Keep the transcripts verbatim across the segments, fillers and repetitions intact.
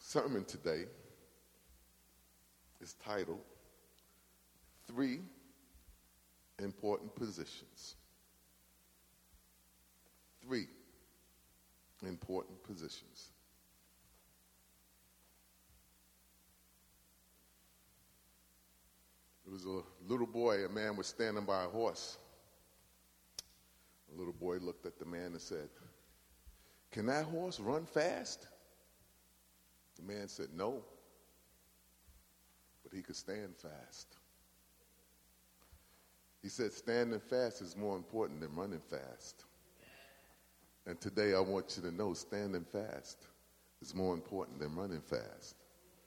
sermon today is titled Three Important Positions. Three important positions. It was a little boy, a man was standing by a horse. The little boy looked at the man and said, "Can that horse run fast?" The man said, "No, but he could stand fast." He said, "Standing fast is more important than running fast." And today I want you to know standing fast is more important than running fast.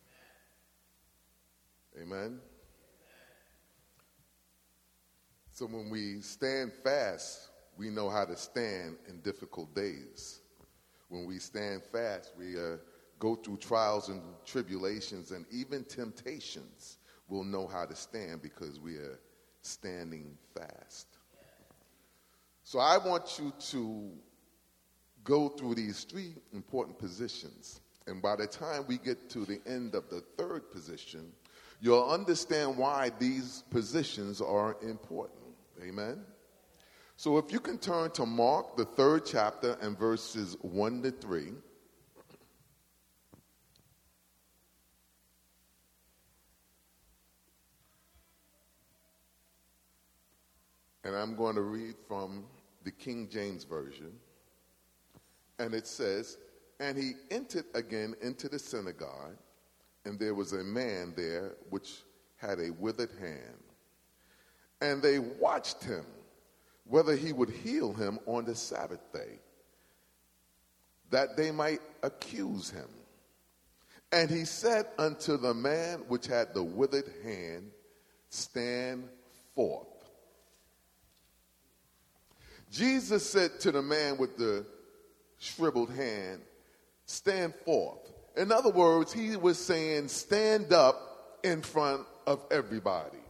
Amen? So when we stand fast, we know how to stand in difficult days. When we stand fast, we uh, go through trials and tribulations and even temptations. We'll know how to stand because we are standing fast. So I want you to go through these three important positions. And by the time we get to the end of the third position, you'll understand why these positions are important. Amen? So if you can turn to Mark, the third chapter, and verses one to three. And I'm going to read from the King James Version. And it says, "And he entered again into the synagogue, and there was a man there which had a withered hand. And they watched him, whether he would heal him on the Sabbath day, that they might accuse him. And he said unto the man which had the withered hand, Stand forth. Jesus said to the man with the shriveled hand, Stand forth. In other words, he was saying, stand up in front of everybody.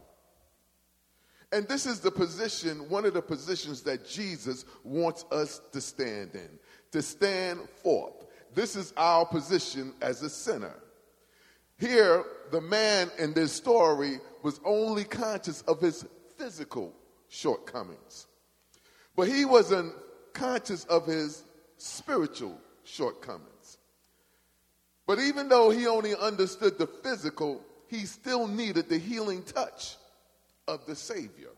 And this is the position, one of the positions that Jesus wants us to stand in, to stand forth. This is our position as a sinner. Here, the man in this story was only conscious of his physical shortcomings. But he wasn't conscious of his spiritual shortcomings. But even though he only understood the physical, he still needed the healing touch of the Savior.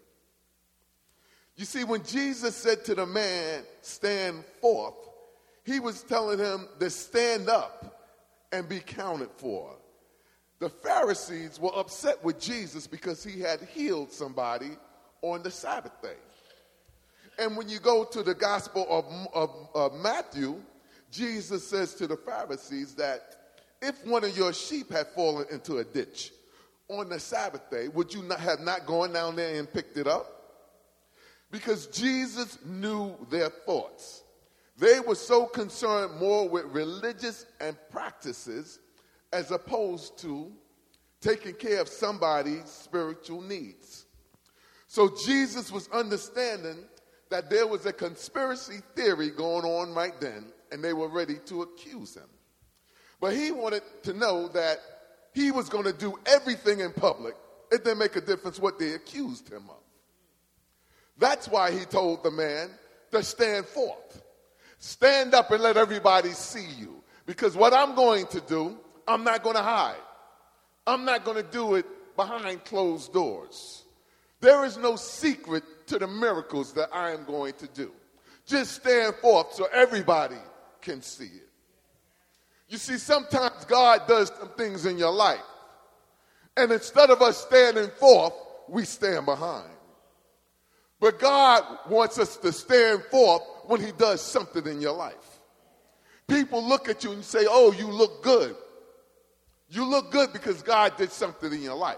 You see, when Jesus said to the man, stand forth, he was telling him to stand up and be counted for. The Pharisees were upset with Jesus because he had healed somebody on the Sabbath day. And when you go to the Gospel of, of, of Matthew, Jesus says to the Pharisees that if one of your sheep had fallen into a ditch on the Sabbath day, would you not have not gone down there and picked it up? Because Jesus knew their thoughts. They were so concerned more with religious and practices as opposed to taking care of somebody's spiritual needs. So Jesus was understanding that there was a conspiracy theory going on right then, and they were ready to accuse him. But he wanted to know that he was going to do everything in public. It didn't make a difference what they accused him of. That's why he told the man to stand forth. Stand up and let everybody see you. Because what I'm going to do, I'm not going to hide. I'm not going to do it behind closed doors. There is no secret to the miracles that I am going to do. Just stand forth so everybody can see it. You see, sometimes God does some things in your life, and instead of us standing forth, we stand behind. But God wants us to stand forth when he does something in your life. People look at you and say, oh, you look good. You look good because God did something in your life.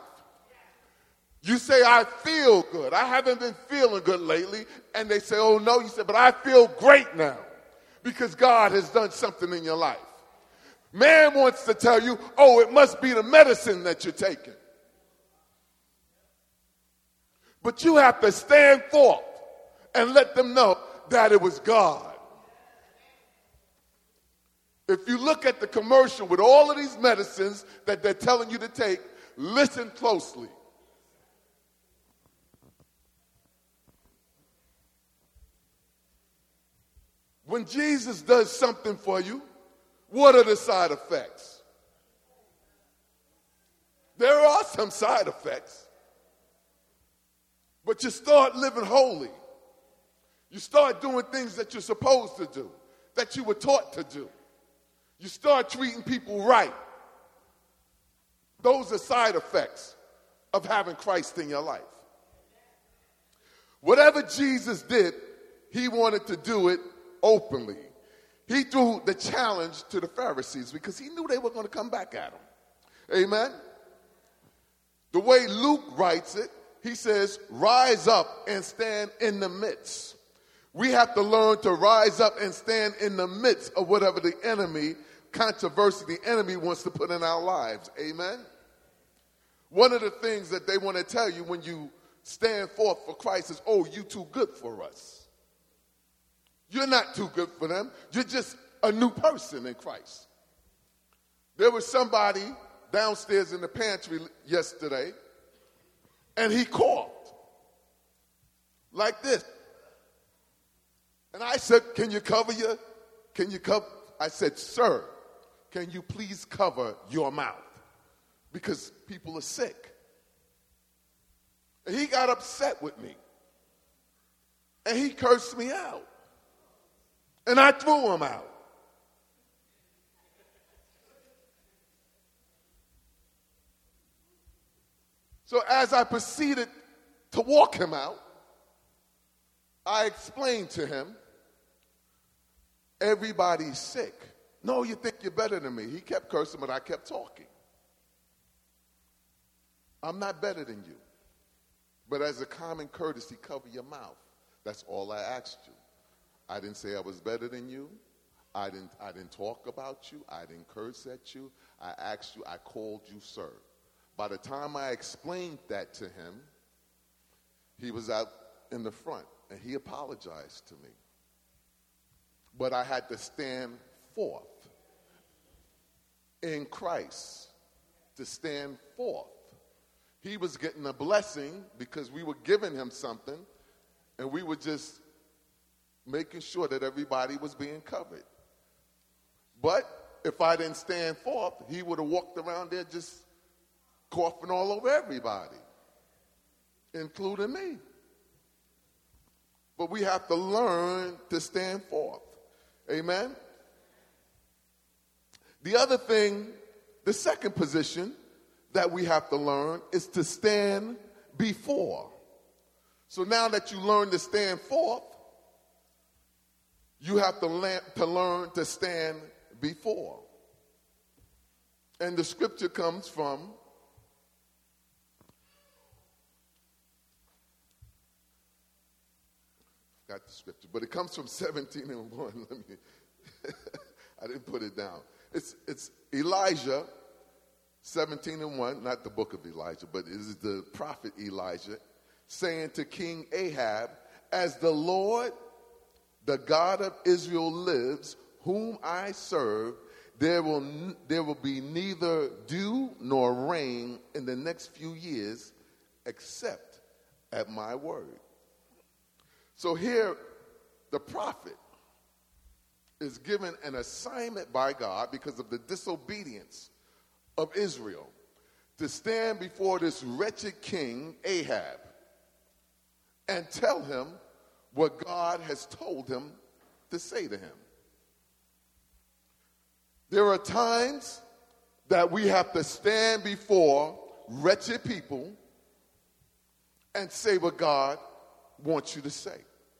You say, I feel good. I haven't been feeling good lately. And they say, oh, no. You say, but I feel great now because God has done something in your life. Man wants to tell you, oh, it must be the medicine that you're taking. But you have to stand forth and let them know that it was God. If you look at the commercial with all of these medicines that they're telling you to take, listen closely. When Jesus does something for you, what are the side effects? There are some side effects, but you start living holy. You start doing things that you're supposed to do, that you were taught to do. You start treating people right. Those are side effects of having Christ in your life. Whatever Jesus did, he wanted to do it openly. He threw the challenge to the Pharisees because he knew they were going to come back at him. Amen? The way Luke writes it, he says, rise up and stand in the midst. We have to learn to rise up and stand in the midst of whatever the enemy, controversy the enemy wants to put in our lives. Amen? One of the things that they want to tell you when you stand forth for Christ is, oh, you too good for us. You're not too good for them. You're just a new person in Christ. There was somebody downstairs in the pantry yesterday, and he coughed like this. And I said, can you cover your, can you cover? I said, sir, can you please cover your mouth? Because people are sick. And he got upset with me. And he cursed me out. And I threw him out. So as I proceeded to walk him out, I explained to him, everybody's sick. No, you think you're better than me. He kept cursing, but I kept talking. I'm not better than you. But as a common courtesy, cover your mouth. That's all I asked you. I didn't say I was better than you. I didn't, I didn't talk about you. I didn't curse at you. I asked you, I called you sir. By the time I explained that to him, he was out in the front, and he apologized to me. But I had to stand forth in Christ, to stand forth. He was getting a blessing because we were giving him something, and we were just making sure that everybody was being covered. But if I didn't stand forth, he would have walked around there just coughing all over everybody, including me. But we have to learn to stand forth. Amen? The other thing, the second position that we have to learn is to stand before. So now that you learn to stand forth, you have to, learn to learn to stand before. And the scripture comes from got the scripture, but it comes from seventeen and one. Let me I didn't put it down. It's it's Elijah seventeen and one, not the book of Elijah, but it is the prophet Elijah saying to King Ahab, as the Lord, the God of Israel lives, whom I serve, there will there will be neither dew nor rain in the next few years except at my word. So here, the prophet is given an assignment by God because of the disobedience of Israel to stand before this wretched king, Ahab, and tell him what God has told him to say to him. There are times that we have to stand before wretched people and say what God wants you to say.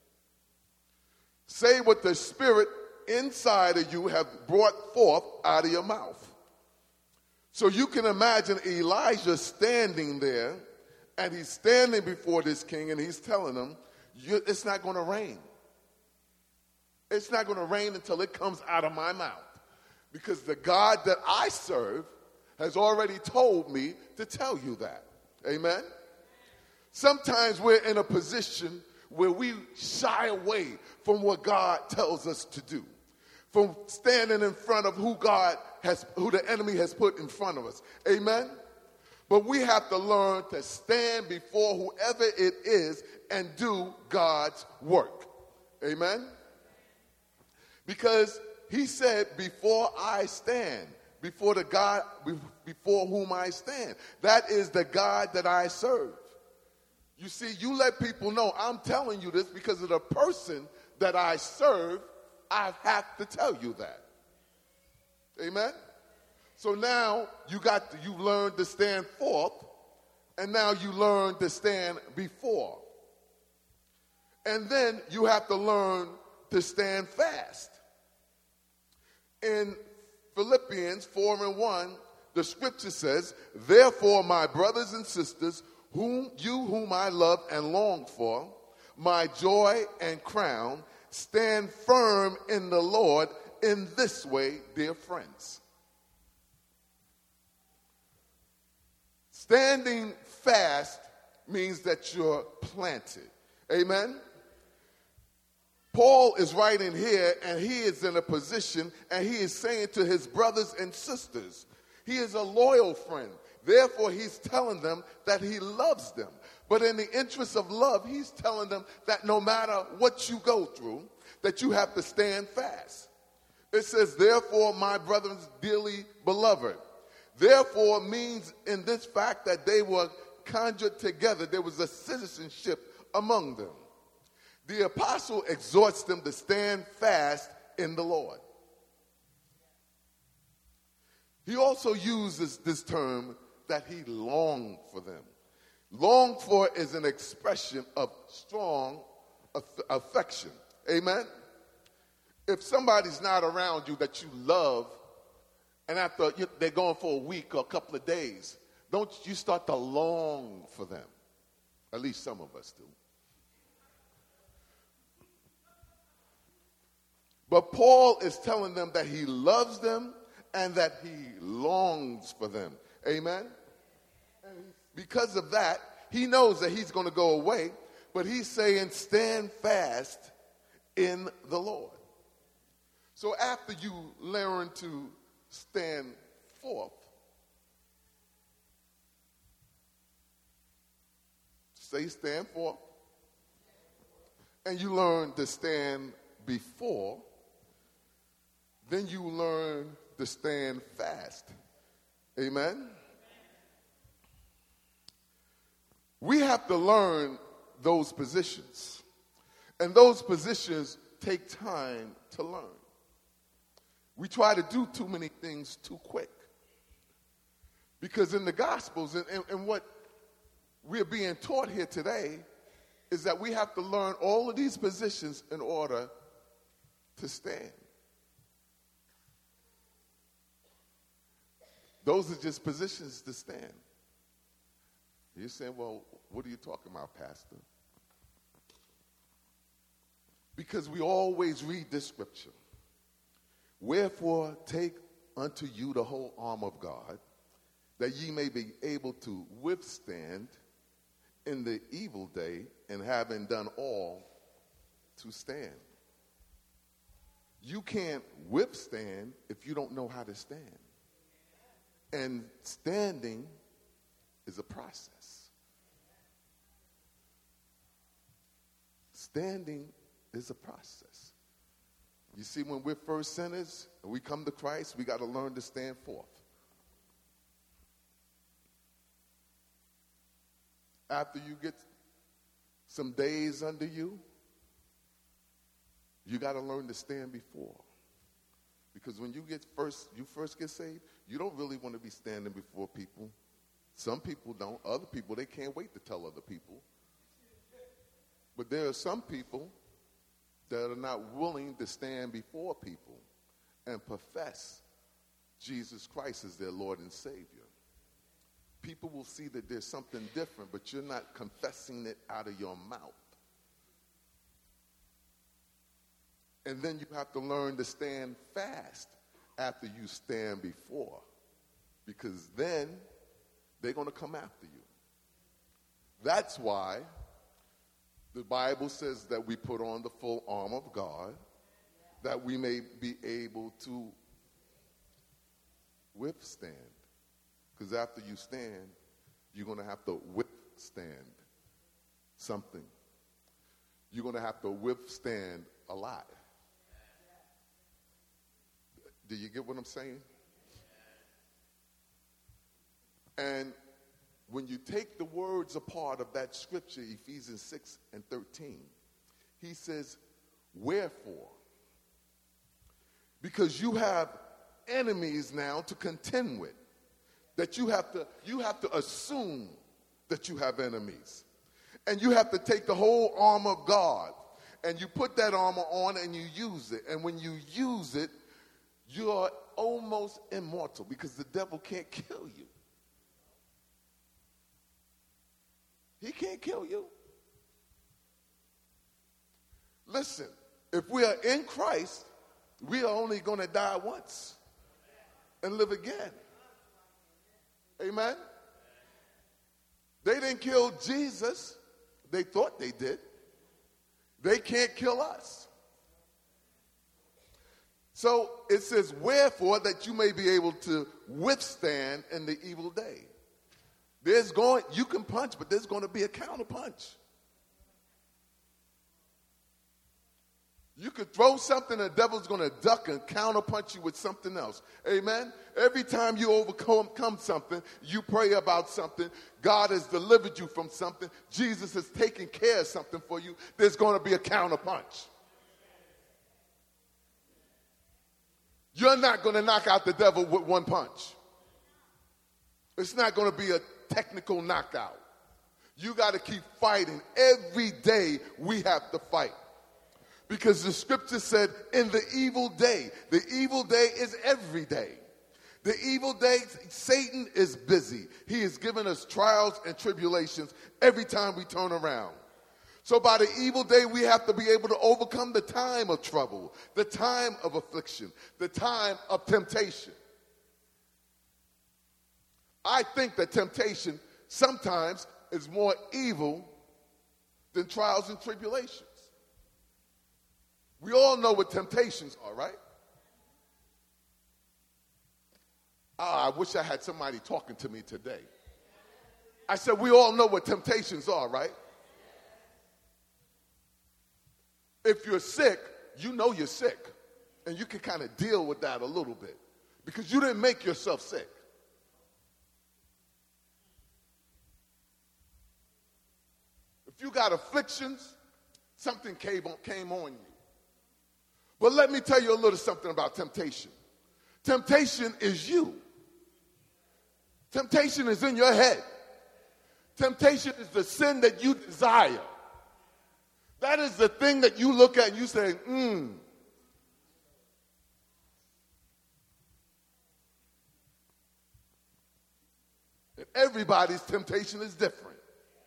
Say what the Spirit inside of you have brought forth out of your mouth. So you can imagine Elijah standing there, and he's standing before this king, and he's telling him, it's not going to rain. It's not going to rain until it comes out of my mouth. Because the God that I serve has already told me to tell you that. Amen? Sometimes we're in a position where we shy away from what God tells us to do. from standing in front of who God has, who the enemy has put in front of us. Amen? But we have to learn to stand before whoever it is and do God's work. Amen? Because he said, before I stand, before the God, before whom I stand. That is the God that I serve. You see, you let people know, I'm telling you this because of the person that I serve, I have to tell you that. Amen? So now you got to, you learned to stand forth, and now you learn to stand before. And then you have to learn to stand fast. In Philippians four and one, the scripture says, therefore, my brothers and sisters, whom you whom I love and long for, my joy and crown, stand firm in the Lord in this way, dear friends. Standing fast means that you're planted. Amen? Paul is writing here, and he is in a position, and he is saying to his brothers and sisters, he is a loyal friend. Therefore, he's telling them that he loves them. But in the interest of love, he's telling them that no matter what you go through, that you have to stand fast. It says, therefore, my brothers dearly beloved. Therefore means in this fact that they were conjured together. There was a citizenship among them. The apostle exhorts them to stand fast in the Lord. He also uses this term that he longed for them. Longed for is an expression of strong aff- affection. Amen? If somebody's not around you that you love, and after you, they're gone for a week or a couple of days, don't you start to long for them? At least some of us do. But Paul is telling them that he loves them and that he longs for them. Amen? And because of that, he knows that he's going to go away, but he's saying stand fast in the Lord. So after you learn to stand forth, say stand forth, and you learn to stand before, then you learn to stand fast. Amen? We have to learn those positions. And those positions take time to learn. We try to do too many things too quick. Because in the Gospels, and, and, and what we're being taught here today, is that we have to learn all of these positions in order to stand. Those are just positions to stand. You're saying, well, what are you talking about, Pastor? Because we always read this scripture. Wherefore take unto you the whole arm of God, that ye may be able to withstand in the evil day, and having done all, to stand. You can't withstand if you don't know how to stand. And standing is a process. Standing is a process. You see, when we're first sinners and we come to Christ, we got to learn to stand forth. After you get some days under you, you got to learn to stand before. Because when you get first, you first get saved, you don't really want to be standing before people. Some people don't. Other people, they can't wait to tell other people. But there are some people that are not willing to stand before people and profess Jesus Christ as their Lord and Savior. People will see that there's something different, but you're not confessing it out of your mouth. And then you have to learn to stand fast after you stand before, because then they're going to come after you. That's why the Bible says that we put on the full armor of God, that we may be able to withstand. Because after you stand, you're going to have to withstand something. You're going to have to withstand a lot. Do you get what I'm saying? And when you take the words apart of that scripture, Ephesians six and thirteen, he says, wherefore? Because you have enemies now to contend with. That you have to, you have to assume that you have enemies. And you have to take the whole armor of God and you put that armor on and you use it. And when you use it, you're almost immortal because the devil can't kill you. He can't kill you. Listen, if we are in Christ, we are only going to die once and live again. Amen? They didn't kill Jesus. They thought they did. They can't kill us. So it says, wherefore, that you may be able to withstand in the evil day. There's going, you can punch, but there's going to be a counter punch. You could throw something, the devil's going to duck and counter punch you with something else. Amen? Every time you overcome something, you pray about something, God has delivered you from something, Jesus has taken care of something for you, there's going to be a counter punch. You're not going to knock out the devil with one punch. It's not going to be a technical knockout. You got to keep fighting. Every day we have to fight. Because the scripture said, in the evil day, the evil day is every day. The evil day, Satan is busy. He has given us trials and tribulations every time we turn around. So by the evil day, we have to be able to overcome the time of trouble, the time of affliction, the time of temptation. I think that temptation sometimes is more evil than trials and tribulations. We all know what temptations are, right? Oh, I wish I had somebody talking to me today. I said, we all know what temptations are, right? If you're sick, you know you're sick. And you can kind of deal with that a little bit. Because you didn't make yourself sick. If you got afflictions, something came on, came on you. But let me tell you a little something about temptation. Temptation is you. Temptation is in your head. Temptation is the sin that you desire. That is the thing that you look at and you say, hmm. And everybody's temptation is different.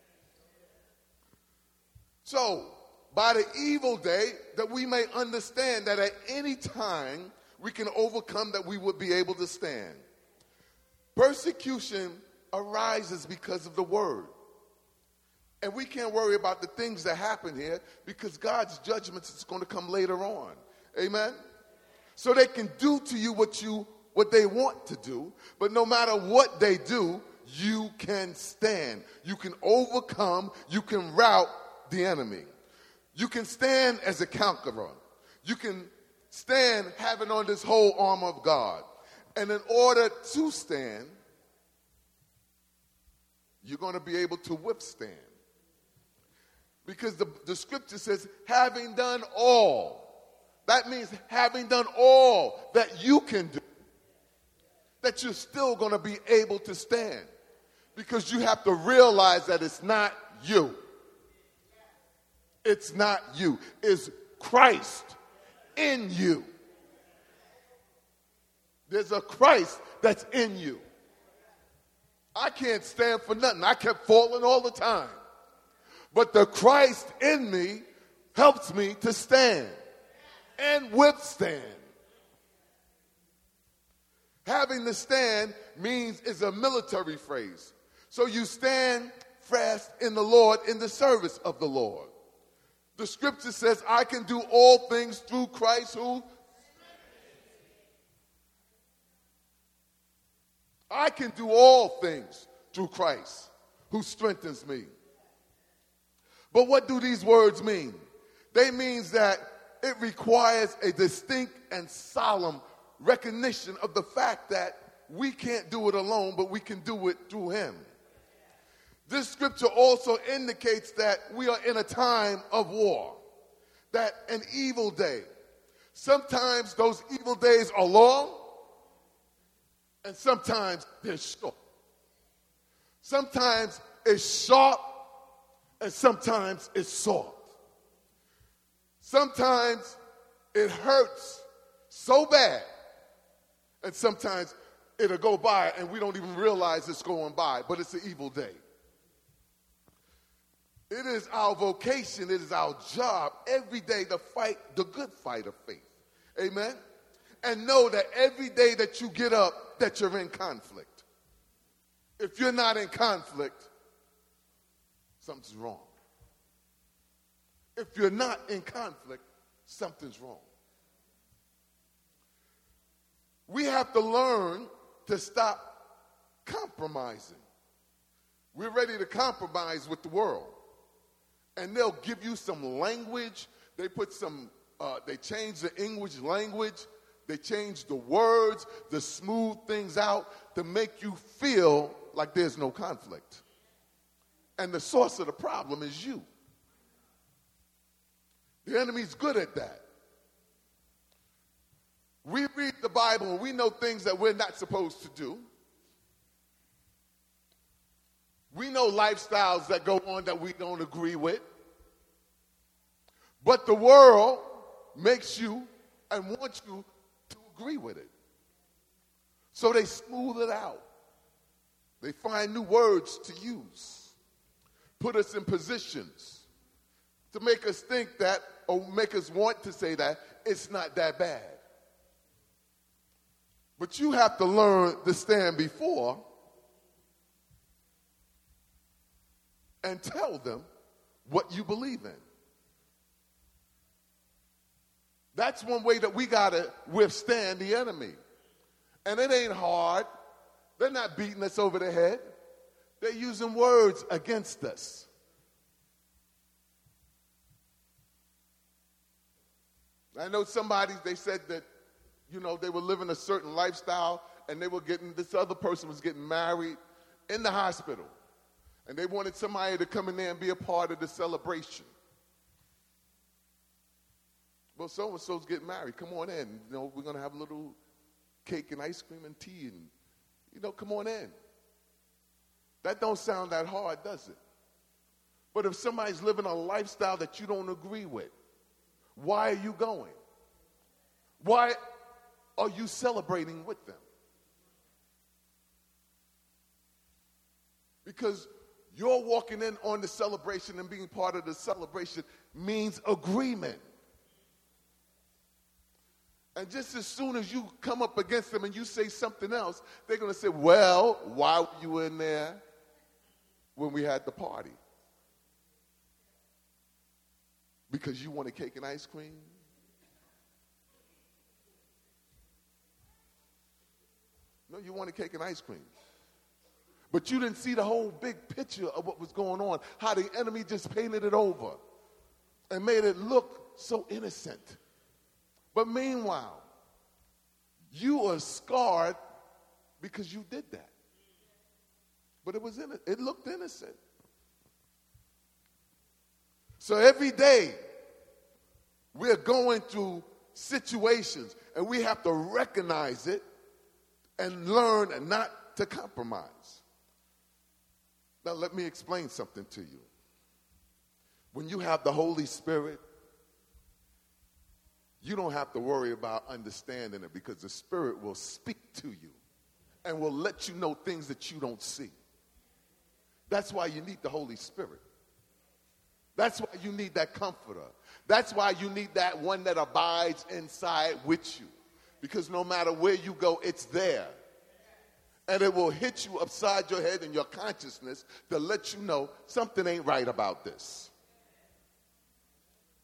So, by the evil day, that we may understand that at any time we can overcome, that we would be able to stand. Persecution arises because of the word. And we can't worry about the things that happen here because God's judgment is going to come later on. Amen? So they can do to you what you what they want to do, but no matter what they do, you can stand. You can overcome, you can rout the enemy. You can stand as a conqueror. You can stand having on this whole armor of God. And in order to stand, you're going to be able to withstand. Because the, the scripture says, having done all. That means having done all that you can do, that you're still going to be able to stand. Because you have to realize that it's not you. It's not you. It's Christ in you. There's a Christ that's in you. I can't stand for nothing. I kept falling all the time. But the Christ in me helps me to stand and withstand. Having to stand means is a military phrase. So you stand fast in the Lord, in the service of the Lord. The scripture says, I can do all things through Christ who? I can do all things through Christ who strengthens me. But what do these words mean? They mean that it requires a distinct and solemn recognition of the fact that we can't do it alone, but we can do it through him. This scripture also indicates that we are in a time of war, that an evil day. Sometimes those evil days are long, and sometimes they're short. Sometimes it's sharp, and sometimes it's soft. Sometimes it hurts so bad, and sometimes it'll go by and we don't even realize it's going by, but it's an evil day. It is our vocation, it is our job every day to fight the good fight of faith. Amen? And know that every day that you get up, that you're in conflict. If you're not in conflict, something's wrong. If you're not in conflict, something's wrong. We have to learn to stop compromising. We're ready to compromise with the world. And they'll give you some language. They put some, uh, they change the English language. They change the words to smooth things out to make you feel like there's no conflict. And the source of the problem is you. The enemy's good at that. We read the Bible and we know things that we're not supposed to do. We know lifestyles that go on that we don't agree with. But the world makes you and wants you to agree with it. So they smooth it out. They find new words to use. Put us in positions to make us think that, or make us want to say that, it's not that bad. But you have to learn to stand before and tell them what you believe in. That's one way that we got to withstand the enemy. And it ain't hard. They're not beating us over the head. They're using words against us. I know somebody, they said that, you know, they were living a certain lifestyle and they were getting, this other person was getting married in the hospital. And they wanted somebody to come in there and be a part of the celebration. Well, so-and-so's getting married. Come on in. You know, we're going to have a little cake and ice cream and tea and, you know, come on in. That don't sound that hard, does it? But if somebody's living a lifestyle that you don't agree with, why are you going? Why are you celebrating with them? Because you're walking in on the celebration and being part of the celebration means agreement. And just as soon as you come up against them and you say something else, they're going to say, well, why were you in there when we had the party? Because you wanted cake and ice cream? No, you wanted cake and ice cream. But you didn't see the whole big picture of what was going on, how the enemy just painted it over and made it look so innocent. But meanwhile, you are scarred because you did that. But it was in it, it looked innocent. So every day, we're going through situations, and we have to recognize it and learn not to compromise. Now, let me explain something to you. When you have the Holy Spirit, you don't have to worry about understanding it because the Spirit will speak to you and will let you know things that you don't see. That's why you need the Holy Spirit. That's why you need that comforter. That's why you need that one that abides inside with you. Because no matter where you go, it's there. And it will hit you upside your head in your consciousness to let you know something ain't right about this.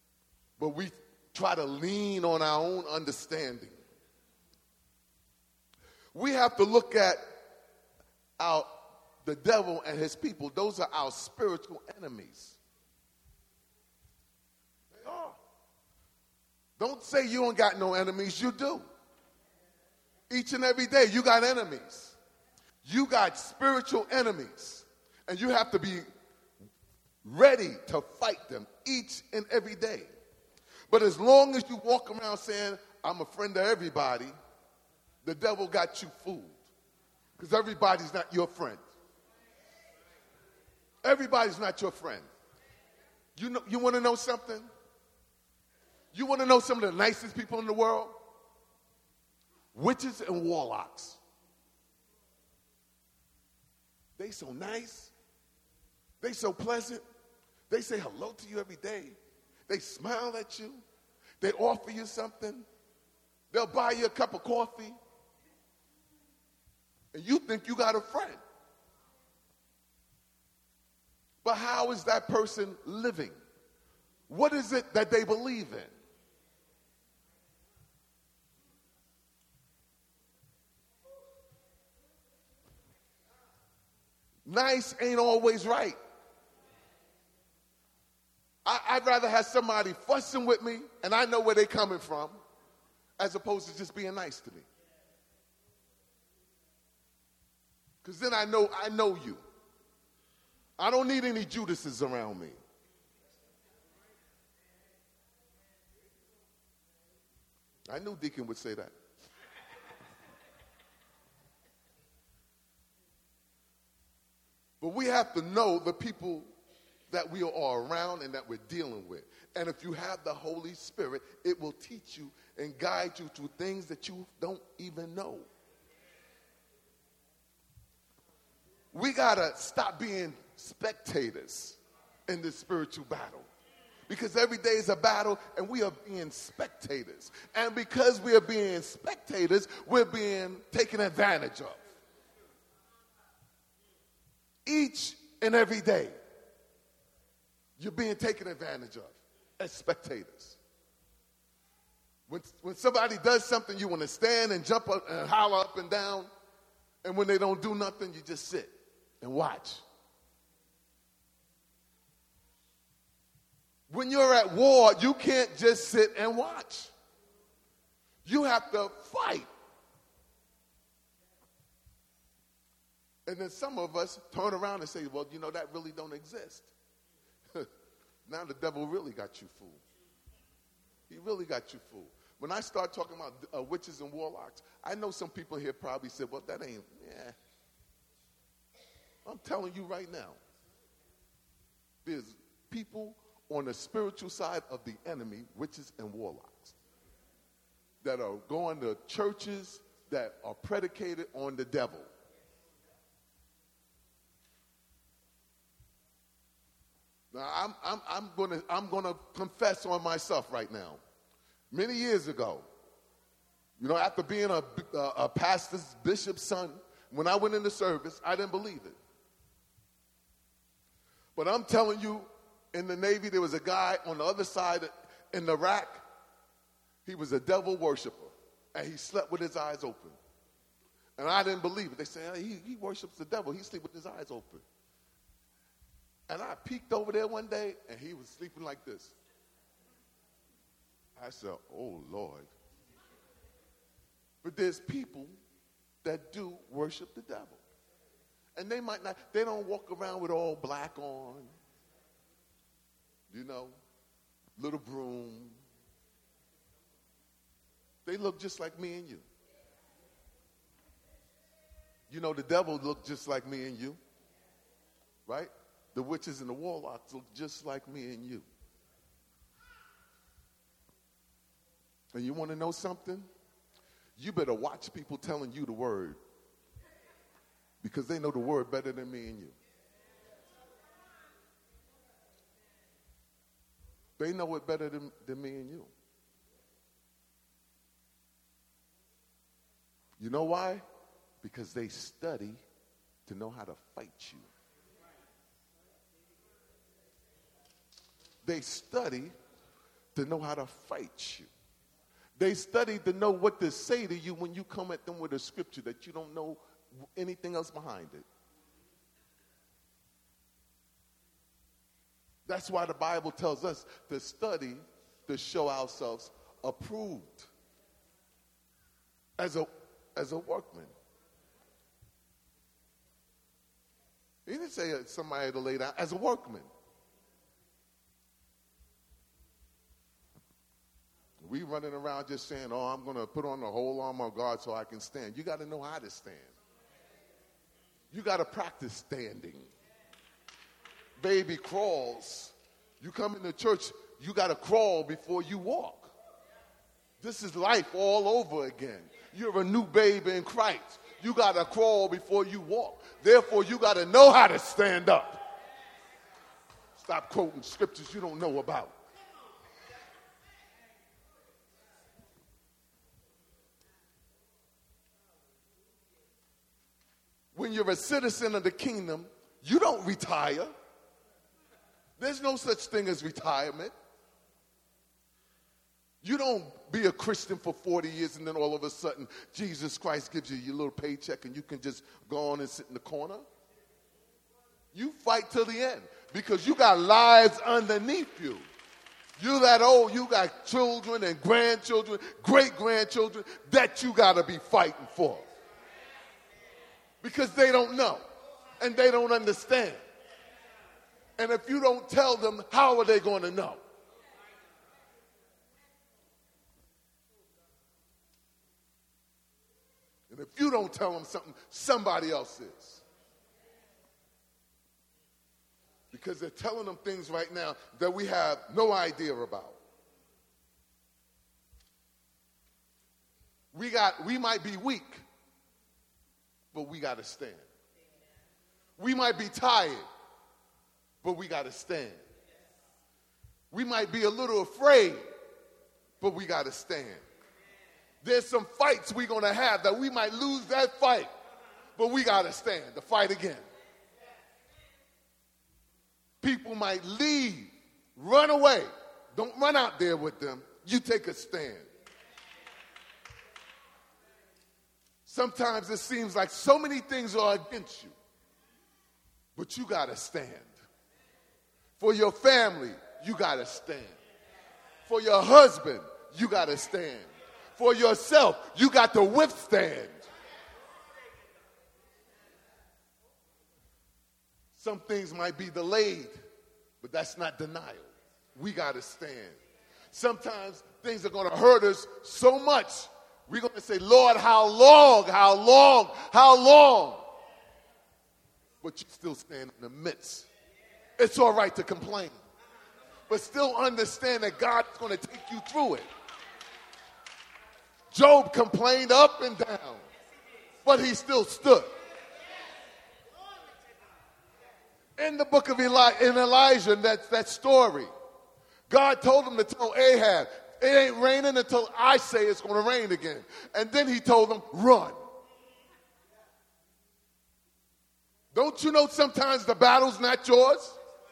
but we try to lean on our own understanding. We have to look at our, the devil and his people. Those are our spiritual enemies. They are. Don't say you don't got no enemies. You do. Each and every day, you got enemies. You got spiritual enemies. And you have to be ready to fight them each and every day. But as long as you walk around saying, I'm a friend of everybody, the devil got you fooled. Because everybody's not your friend. Everybody's not your friend. You know, you want to know something? You want to know some of the nicest people in the world? Witches and warlocks. They so nice. They so pleasant. They say hello to you every day. They smile at you. They offer you something. They'll buy you a cup of coffee. And you think you got a friend. But how is that person living? What is it that they believe in? Nice ain't always right. I, I'd rather have somebody fussing with me and I know where they're coming from as opposed to just being nice to me. Because then I know I know you. I don't need any Judases around me. I knew Deacon would say that. But we have to know the people that we are around and that we're dealing with. And if you have the Holy Spirit, it will teach you and guide you to things that you don't even know. We got to stop being spectators in this spiritual battle. Because every day is a battle and we are being spectators. And because we are being spectators, we're being taken advantage of. Each and every day, you're being taken advantage of as spectators. When, when somebody does something, you want to stand and jump up and holler up and down. And when they don't do nothing, you just sit and watch. When you're at war, you can't just sit and watch. You have to fight. And then some of us turn around and say, well, you know, that really don't exist. Now the devil really got you fooled. He really got you fooled. When I start talking about uh, witches and warlocks, I know some people here probably said, well, that ain't, yeah. I'm telling you right now, there's people on the spiritual side of the enemy, witches and warlocks, that are going to churches that are predicated on the devil. Now, I'm, I'm, I'm going to I'm gonna confess on myself right now. Many years ago, you know, after being a, a, a pastor's, bishop's son, when I went into service, I didn't believe it. But I'm telling you, in the Navy, there was a guy on the other side in Iraq. He was a devil worshiper, and he slept with his eyes open. And I didn't believe it. They said, he, he worships the devil. He sleeps with his eyes open. And I peeked over there one day, and he was sleeping like this. I said, oh, Lord. But there's people that do worship the devil. And they might not, they don't walk around with all black on, you know, little broom. They look just like me and you. You know, the devil looked just like me and you, right? The witches and the warlocks look just like me and you. And you want to know something? You better watch people telling you the word, because they know the word better than me and you. They know it better than, than me and you. You know why? Because they study to know how to fight you. They study to know how to fight you. They study to know what to say to you when you come at them with a scripture that you don't know anything else behind it. That's why the Bible tells us to study to show ourselves approved as a, as a workman. He didn't say somebody to lay down, as a workman. We running around just saying, oh, I'm going to put on the whole armor of God so I can stand. You got to know how to stand. You got to practice standing. Baby crawls. You come into church, you got to crawl before you walk. This is life all over again. You're a new baby in Christ. You got to crawl before you walk. Therefore, you got to know how to stand up. Stop quoting scriptures you don't know about. When you're a citizen of the kingdom, you don't retire. There's no such thing as retirement. You don't be a Christian for forty years and then all of a sudden Jesus Christ gives you your little paycheck and you can just go on and sit in the corner. You fight till the end because you got lives underneath you. You that old, you got children and grandchildren, great-grandchildren that you got to be fighting for. Because they don't know and they don't understand. And if you don't tell them, how are they going to know? And if you don't tell them something, somebody else is. Because they're telling them things right now that we have no idea about. We got, we might be weak, but we got to stand. We might be tired, but we got to stand. We might be a little afraid, but we got to stand. There's some fights we're going to have that we might lose that fight, but we got to stand to fight again. People might leave, run away. Don't run out there with them. You take a stand. Sometimes it seems like so many things are against you, but you got to stand. For your family, you got to stand. For your husband, you got to stand. For yourself, you got to withstand. Some things might be delayed, but that's not denial. We got to stand. Sometimes things are going to hurt us so much, we're going to say, Lord, how long, how long, how long? But you still stand in the midst. It's all right to complain, but still understand that God is going to take you through it. Job complained up and down, but he still stood. In the book of Eli- in Elijah, that, that story, God told him to tell Ahab, it ain't raining until I say it's going to rain again. And then he told him, run. Don't you know sometimes the battle's not yours?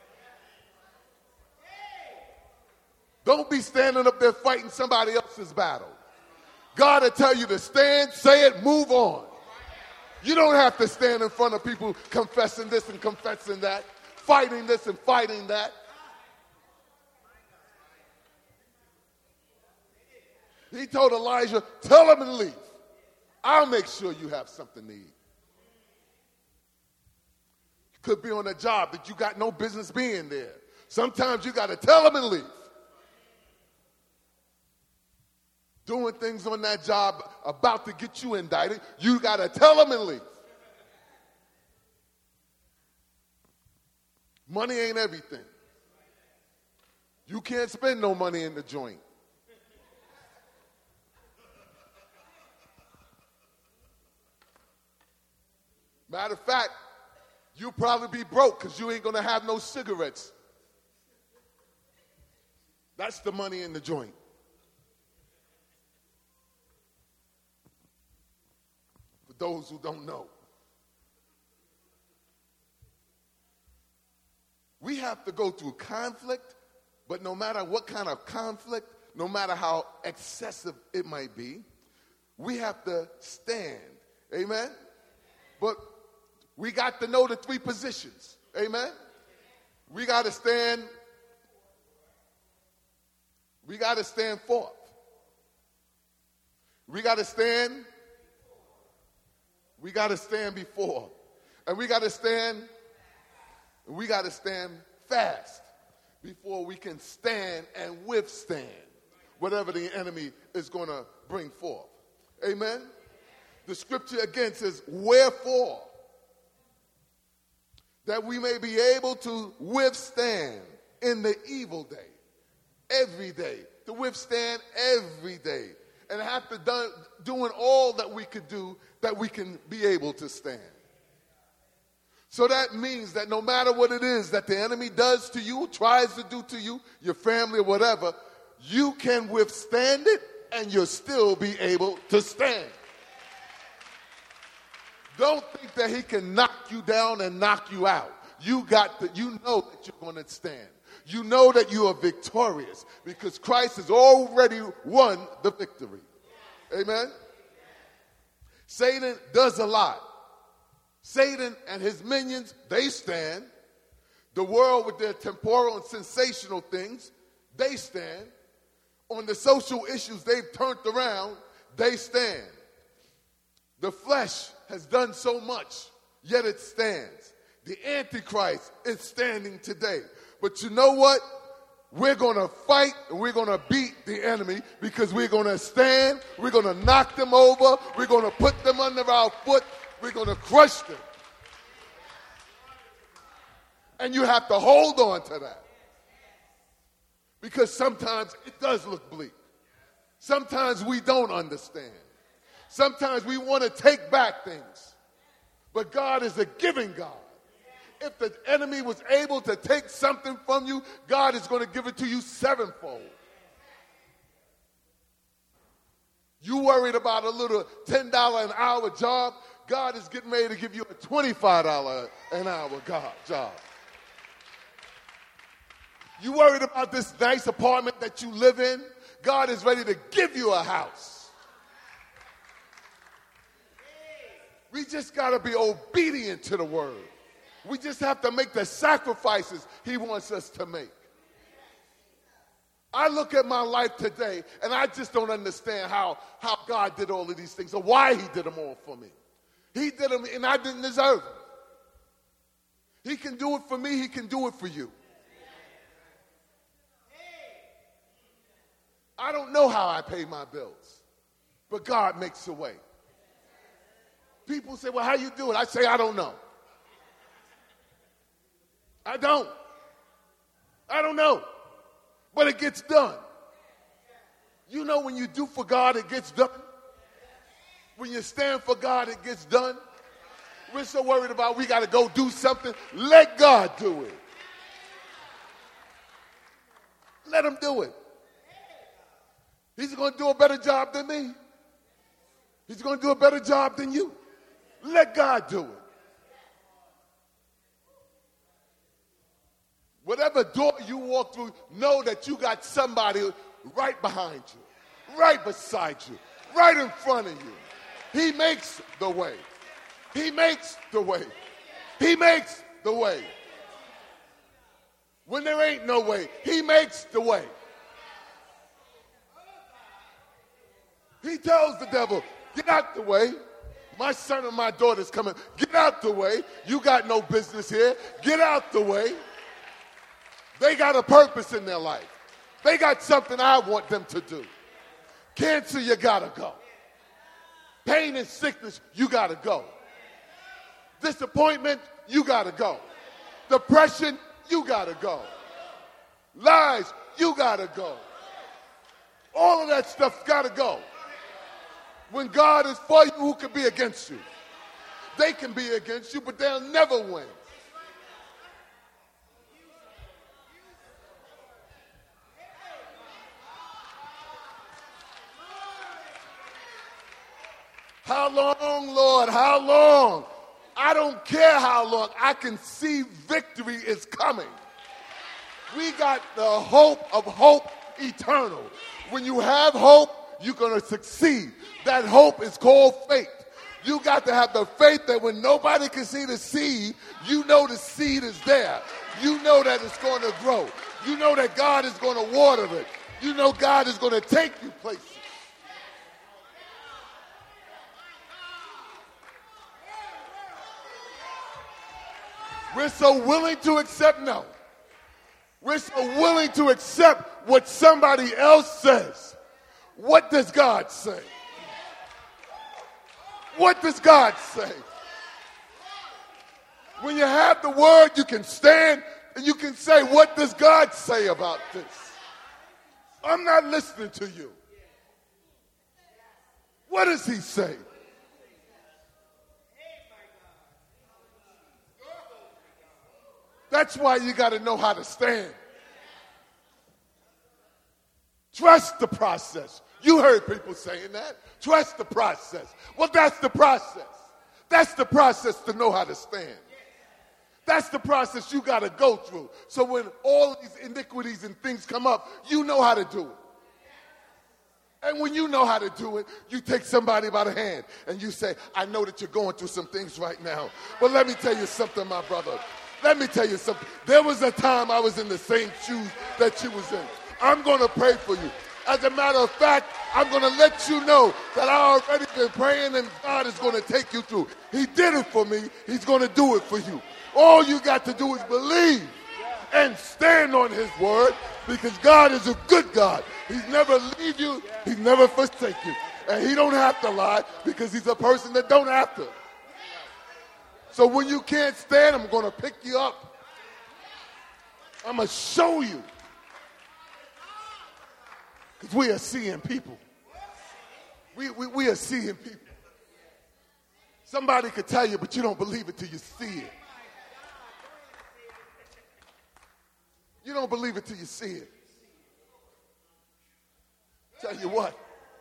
Don't be standing up there fighting somebody else's battle. God will tell you to stand, say it, move on. You don't have to stand in front of people confessing this and confessing that, fighting this and fighting that. He told Elijah, tell him to leave. I'll make sure you have something to eat. You could be on a job that you got no business being there. Sometimes you got to tell him to leave. Doing things on that job about to get you indicted, you got to tell them and leave. Money ain't everything. You can't spend no money in the joint. Matter of fact, you'll probably be broke because you ain't going to have no cigarettes. That's the money in the joint. Those who don't know. We have to go through conflict, But no matter what kind of conflict, no matter how excessive it might be, we have to stand. Amen? But we got to know the three positions. Amen? We got to stand. We got to stand forth. We got to stand. We got to stand before. And we got to stand. We got to stand fast before we can stand and withstand whatever the enemy is going to bring forth. Amen? The scripture again says, wherefore, that we may be able to withstand in the evil day, every day, to withstand every day, and have to do doing all that we could do that we can be able to stand. So that means that no matter what it is that the enemy does to you, tries to do to you, your family or whatever, you can withstand it and you'll still be able to stand. Don't think that he can knock you down and knock you out. You got to, you know that you're going to stand. You know that you are victorious because Christ has already won the victory. Amen? Satan does a lot. Satan and his minions, they stand. The world with their temporal and sensational things, they stand. On the social issues they've turned around, they stand. The flesh has done so much, yet it stands. The Antichrist is standing today. But you know what? We're going to fight and we're going to beat the enemy because we're going to stand. We're going to knock them over. We're going to put them under our foot. We're going to crush them. And you have to hold on to that. Because sometimes it does look bleak. Sometimes we don't understand. Sometimes we want to take back things. But God is a giving God. If the enemy was able to take something from you, God is going to give it to you sevenfold. You worried about a little ten dollars an hour job, God is getting ready to give you a twenty-five dollars an hour job. You worried about this nice apartment that you live in, God is ready to give you a house. We just got to be obedient to the word. We just have to make the sacrifices he wants us to make. I look at my life today, and I just don't understand how, how God did all of these things or why he did them all for me. He did them, and I didn't deserve them. He can do it for me. He can do it for you. I don't know how I pay my bills, but God makes a way. People say, well, how you do it? I say, I don't know. I don't. I don't know. But it gets done. You know when you do for God, it gets done. When you stand for God, it gets done. We're so worried about we got to go do something. Let God do it. Let him do it. He's going to do a better job than me. He's going to do a better job than you. Let God do it. Whatever door you walk through, know that you got somebody right behind you, right beside you, right in front of you. He makes the way. He makes the way. He makes the way. When there ain't no way, he makes the way. He tells the devil, get out the way. My son and my daughter's coming. Get out the way. You got no business here. Get out the way. They got a purpose in their life. They got something I want them to do. Cancer, you gotta go. Pain and sickness, you gotta go. Disappointment, you gotta go. Depression, you gotta go. Lies, you gotta go. All of that stuff gotta go. When God is for you, who can be against you? They can be against you, but they'll never win. How long, Lord? How long? I don't care how long. I can see victory is coming. We got the hope of hope eternal. When you have hope, you're going to succeed. That hope is called faith. You got to have the faith that when nobody can see the seed, you know the seed is there. You know that it's going to grow. You know that God is going to water it. You know God is going to take you places. We're so willing to accept no. We're so willing to accept what somebody else says. What does God say? What does God say? When you have the word, you can stand and you can say, what does God say about this? I'm not listening to you. What does he say? That's why you got to know how to stand. Trust the process. You heard people saying that. Trust the process. Well, that's the process. That's the process to know how to stand. That's the process you got to go through. So when all these iniquities and things come up, you know how to do it. And when you know how to do it, you take somebody by the hand and you say, I know that you're going through some things right now. But let me tell you something, my brother. Let me tell you something. There was a time I was in the same shoes that you was in. I'm going to pray for you. As a matter of fact, I'm going to let you know that I already been praying and God is going to take you through. He did it for me. He's going to do it for you. All you got to do is believe and stand on his word, because God is a good God. He's never leave you. He's never forsake you. And he don't have to lie, because he's a person that don't have to. So when you can't stand, I'm going to pick you up. I'm going to show you. Because we are seeing people. We, we, we are seeing people. Somebody could tell you, but you don't believe it till you see it. You don't believe it till you see it. Tell you what,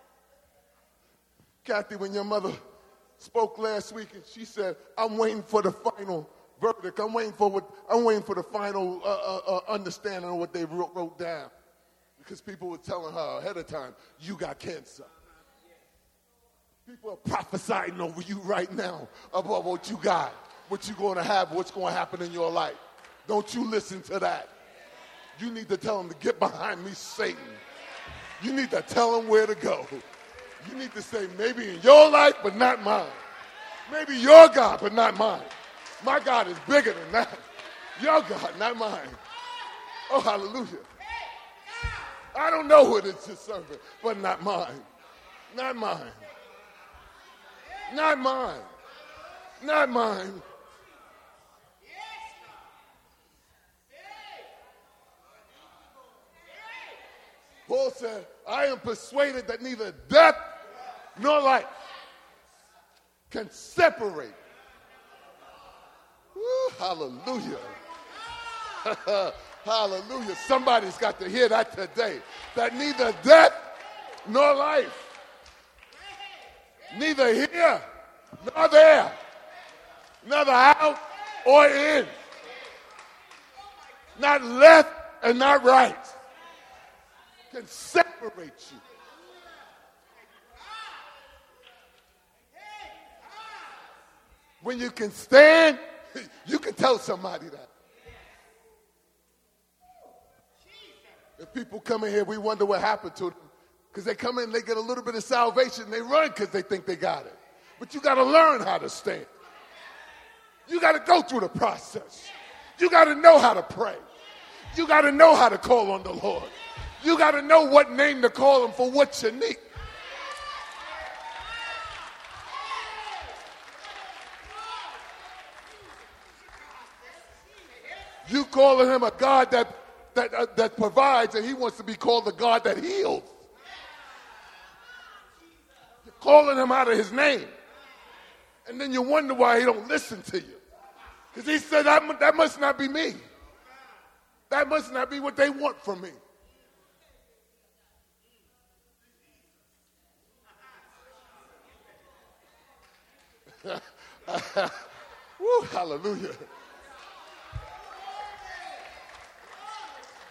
Kathy, when your mother spoke last week and she said, I'm waiting for the final verdict. I'm waiting for what I'm waiting for the final uh, uh, uh, understanding of what they wrote, wrote down. Because people were telling her ahead of time, you got cancer. People are prophesying over you right now about what you got, what you're going to have, what's going to happen in your life. Don't you listen to that. You need to tell them to get behind me, Satan. You need to tell them where to go. You need to say, maybe in your life, but not mine. Maybe your God, but not mine. My God is bigger than that. Your God, not mine. Oh, hallelujah. I don't know who it is you're serving, but not mine. Not mine. Not mine. Not mine. Paul said, I am persuaded that neither death nor life can separate. Woo, hallelujah. Hallelujah. Somebody's got to hear that today. That neither death nor life, neither here nor there, neither out or in, not left and not right, can separate you. When you can stand, you can tell somebody that. If people come in here, we wonder what happened to them. Because they come in, they get a little bit of salvation, and they run because they think they got it. But you got to learn how to stand. You got to go through the process. You got to know how to pray. You got to know how to call on the Lord. You got to know what name to call him for what you need. You calling him a God that that uh, that provides, and he wants to be called the God that heals. You're calling him out of his name, and then you wonder why he don't listen to you, because he said that, that must not be me. That must not be what they want from me. Woo, hallelujah.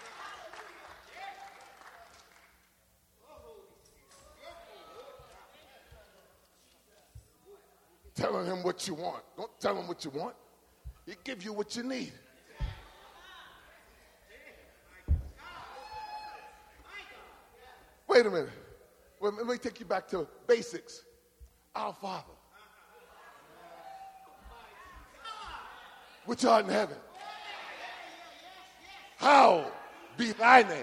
telling him what you want. Don't tell him what you want. He give you what you need. Wait a minute. Well, let me take you back to basics. Our Father, which art in heaven, hallowed be thy name.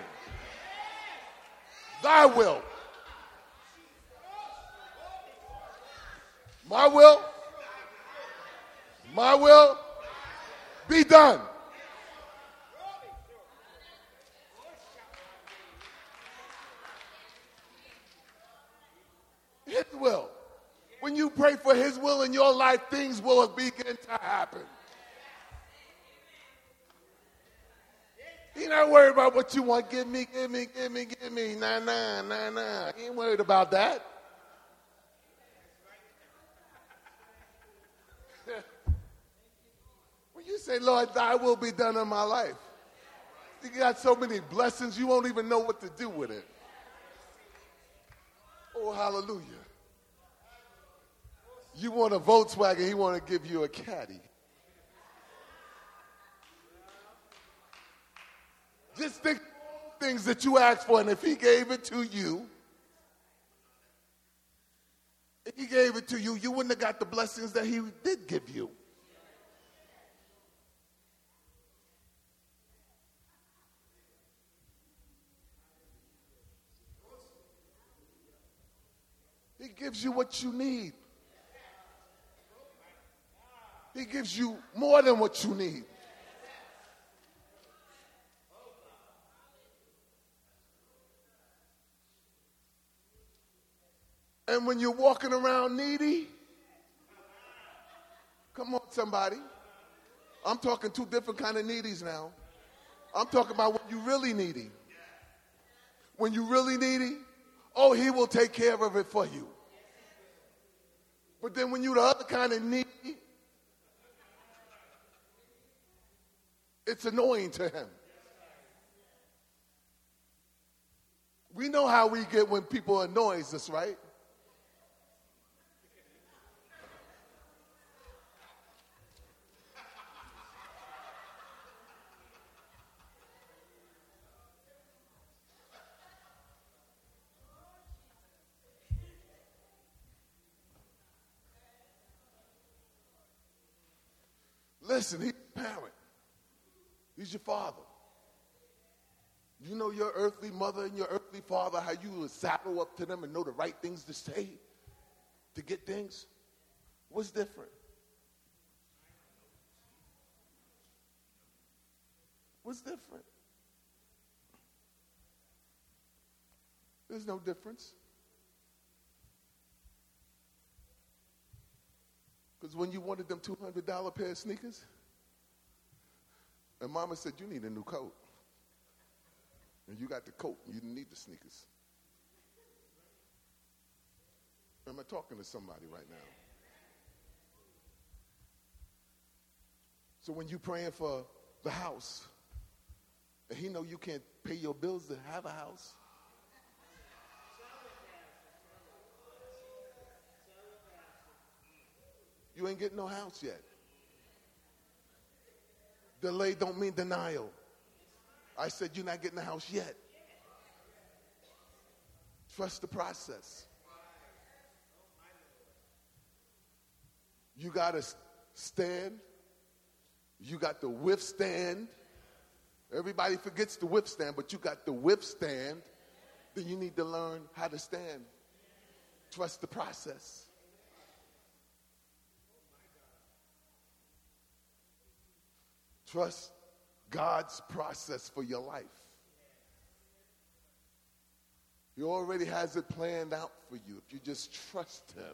Thy will. My will. My will be done. His will. When you pray for his will in your life, things will begin to happen. He's not worried about what you want. Give me, give me, give me, give me. Nah, nah, nah, nah. He ain't worried about that. When you say, Lord, thy will be done in my life, you got so many blessings, you won't even know what to do with it. Oh, hallelujah. You want a Volkswagen, he want to give you a Caddy. Just think things that you asked for, and if he gave it to you, if he gave it to you, you wouldn't have got the blessings that he did give you. He gives you what you need. He gives you more than what you need. And when you're walking around needy, come on, somebody. I'm talking two different kind of needies now. I'm talking about when you really needy. When you really needy, oh, he will take care of it for you. But then when you're the other kind of needy, it's annoying to him. We know how we get when people annoy us, right? Listen, he's a parent. He's your father. You know your earthly mother and your earthly father, how you would saddle up to them and know the right things to say to get things? What's different? What's different? There's no difference. Because when you wanted them two hundred dollars pair of sneakers, and mama said, you need a new coat. And you got the coat, you didn't need the sneakers. Am I talking to somebody right now? So when you praying for the house, and he know you can't pay your bills to have a house, you ain't getting no house yet. Delay don't mean denial. I said you're not getting a house yet. Trust the process. You got to stand. You got to withstand. Everybody forgets to withstand, but you got to withstand. Then you need to learn how to stand. Trust the process. Trust God's process for your life. He already has it planned out for you if you just trust him.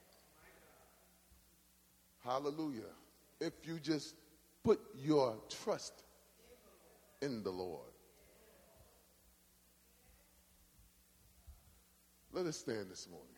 Hallelujah. If you just put your trust in the Lord. Let us stand this morning.